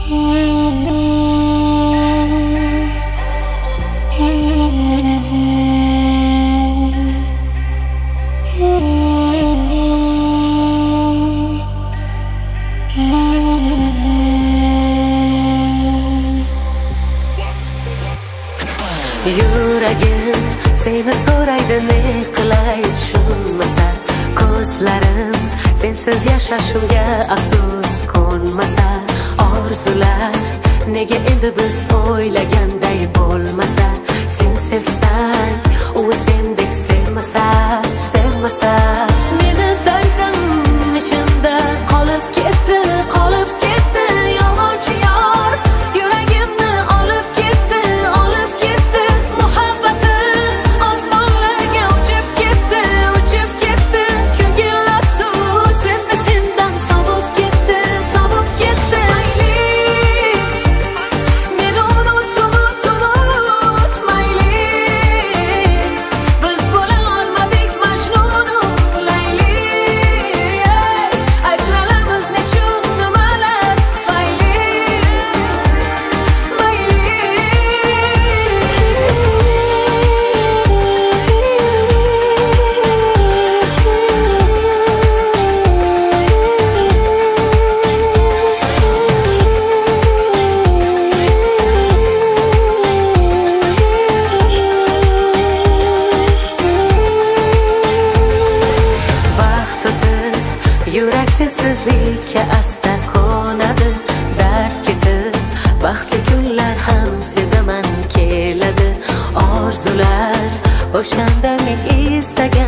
Yuragim seni so'raydi, ne qilay tushunmasa, ko'zlarim sensiz yashashimga afsus qo'nmasa, orzular nega endi biz o'ylaganday bo'lmasa, sen sevsang u sendek sevmasa, sevmasa, meni daydim ichimda qolib ketdi yolg'onchi yor, yuragimni olib ketdi muhabbatim osmonlarga uchib ketdi, ko'ngil afsus endi sendan sovib ketdi, mayli meni unut mayli, biz bo'la olmadik Majnunu Layli, ajralamiz nechun nimalar tufayli, mayli. Vaqt o'tib yurak sensizlikka asta ko'nadi, dard ketib baxtli kunlar ham sezaman keladi, orzular o'shanda men istagan